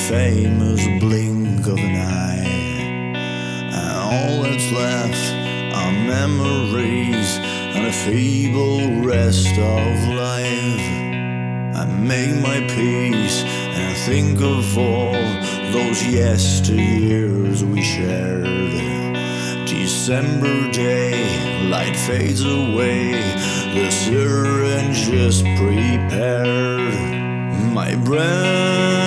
famous blink of an eye. And all that's left are memories and a feeble rest of life. I make my peace and think of all those yesteryears we shared. December day, light fades away, the syringe is prepared. My breath